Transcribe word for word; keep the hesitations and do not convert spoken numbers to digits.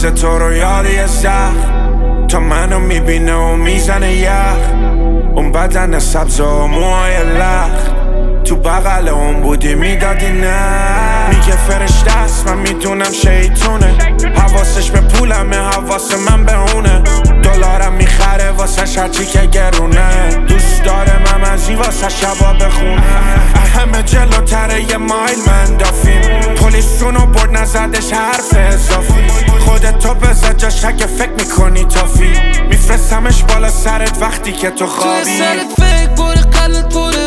مثل تو رو یاد یه زخم تا منو میبینه و میزنه یخ. اون بدن سبز و موهای لخت تو بغل اون بودی میدادی نه. میگه فرشته است من میدونم شیطونه، حواسش به پولمه حواس من به اونه. دلارم میخره واسه هرچی که گرونه، دوست داره من ازی واسه شبا بخونه. همه جلوتره یه مایل من دافیم، پلیسونو برد نزدش حرف اضافی. خودتو بذار جاش اگه فکر میکنی تافی، میفرستمش بالا سرت وقتی که تو خوابی. توی سرت فکر بوده قلبت بوده